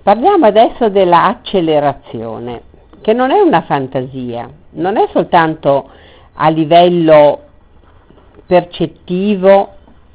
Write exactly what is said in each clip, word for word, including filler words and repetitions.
Parliamo adesso della accelerazione, che non è una fantasia, non è soltanto a livello percettivo,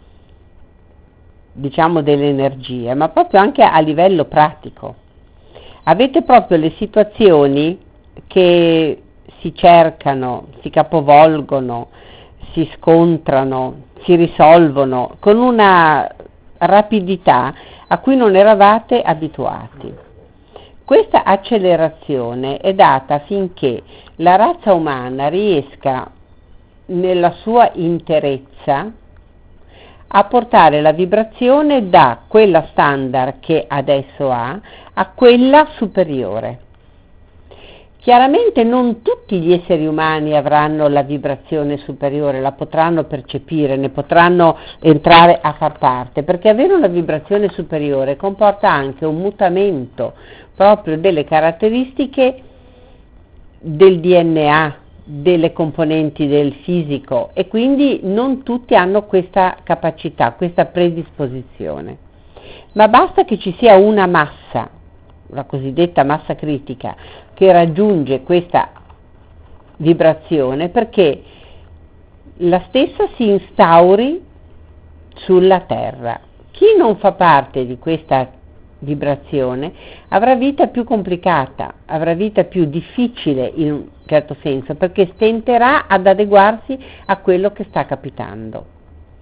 diciamo, dell'energia, ma proprio anche a livello pratico. Avete proprio le situazioni che si cercano, si capovolgono, si scontrano, si risolvono con una rapidità a cui non eravate abituati. Questa accelerazione è data affinché la razza umana riesca nella sua interezza a portare la vibrazione da quella standard che adesso ha a quella superiore. Chiaramente non tutti gli esseri umani avranno la vibrazione superiore, la potranno percepire, ne potranno entrare a far parte, perché avere una vibrazione superiore comporta anche un mutamento proprio delle caratteristiche del D N A, delle componenti del fisico, e quindi non tutti hanno questa capacità, questa predisposizione. Ma basta che ci sia una massa, la cosiddetta massa critica, che raggiunge questa vibrazione perché la stessa si instauri sulla Terra. Chi non fa parte di questa vibrazione avrà vita più complicata, avrà vita più difficile in un certo senso, perché stenterà ad adeguarsi a quello che sta capitando.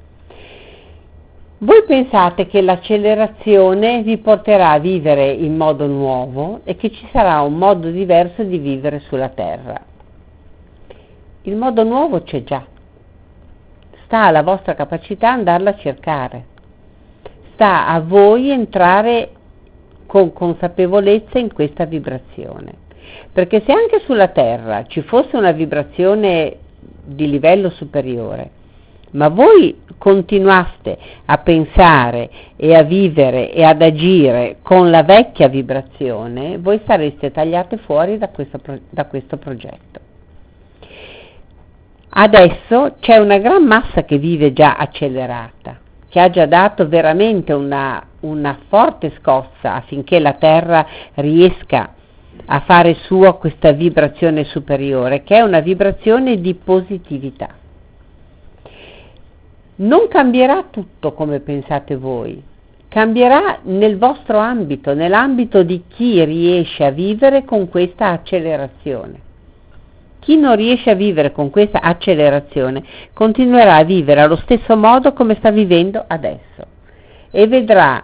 Voi pensate che l'accelerazione vi porterà a vivere in modo nuovo e che ci sarà un modo diverso di vivere sulla Terra. Il modo nuovo c'è già. Sta alla vostra capacità andarla a cercare. Sta a voi entrare con consapevolezza in questa vibrazione. Perché se anche sulla Terra ci fosse una vibrazione di livello superiore, ma voi continuaste a pensare e a vivere e ad agire con la vecchia vibrazione, voi sareste tagliate fuori da questo, da questo progetto. Adesso c'è una gran massa che vive già accelerata, che ha già dato veramente una, una forte scossa affinché la Terra riesca a fare sua questa vibrazione superiore, che è una vibrazione di positività. Non cambierà tutto come pensate voi, cambierà nel vostro ambito, nell'ambito di chi riesce a vivere con questa accelerazione. Chi non riesce a vivere con questa accelerazione continuerà a vivere allo stesso modo come sta vivendo adesso e vedrà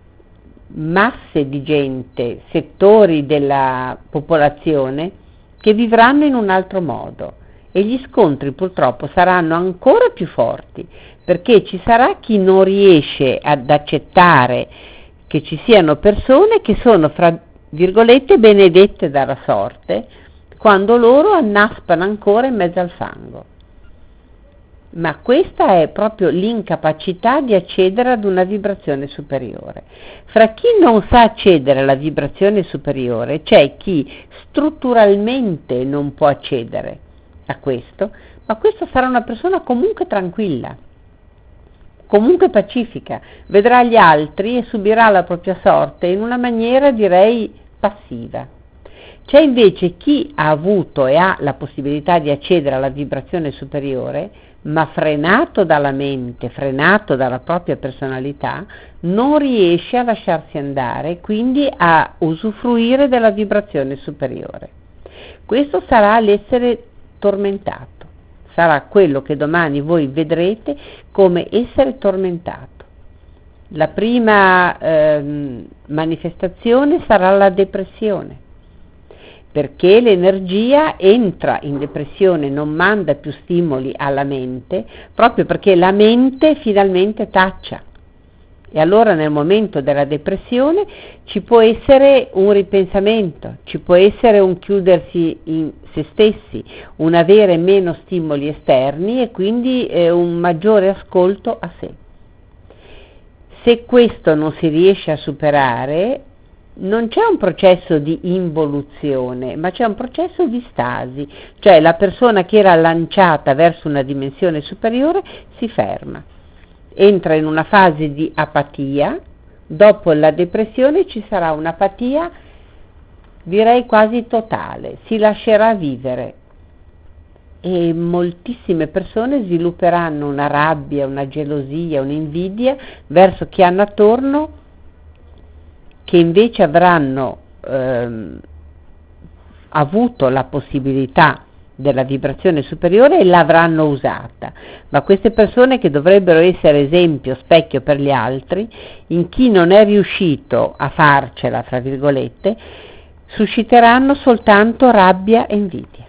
masse di gente, settori della popolazione che vivranno in un altro modo e gli scontri purtroppo saranno ancora più forti, perché ci sarà chi non riesce ad accettare che ci siano persone che sono, fra virgolette, benedette dalla sorte, quando loro annaspano ancora in mezzo al fango. Ma questa è proprio l'incapacità di accedere ad una vibrazione superiore. Fra chi non sa accedere alla vibrazione superiore c'è chi strutturalmente non può accedere a questo, ma questo sarà una persona comunque tranquilla, comunque pacifica, vedrà gli altri e subirà la propria sorte in una maniera, direi, passiva. C'è invece chi ha avuto e ha la possibilità di accedere alla vibrazione superiore, ma frenato dalla mente, frenato dalla propria personalità, non riesce a lasciarsi andare, quindi a usufruire della vibrazione superiore. Questo sarà l'essere tormentato. Sarà quello che domani voi vedrete come essere tormentato. La prima ehm, manifestazione sarà la depressione, perché l'energia entra in depressione, non manda più stimoli alla mente, proprio perché la mente finalmente taccia. E allora nel momento della depressione ci può essere un ripensamento, ci può essere un chiudersi in se stessi, un avere meno stimoli esterni e quindi eh, un maggiore ascolto a sé. Se questo non si riesce a superare, non c'è un processo di involuzione, ma c'è un processo di stasi, cioè la persona che era lanciata verso una dimensione superiore si ferma, entra in una fase di apatia, Dopo la depressione ci sarà un'apatia, direi quasi totale, si lascerà vivere e moltissime persone svilupperanno una rabbia, una gelosia, un'invidia verso chi hanno attorno, che invece avranno ehm, avuto la possibilità della vibrazione superiore e l'avranno usata, ma queste persone, che dovrebbero essere esempio, specchio per gli altri, in chi non è riuscito a farcela, fra virgolette, susciteranno soltanto rabbia e invidia.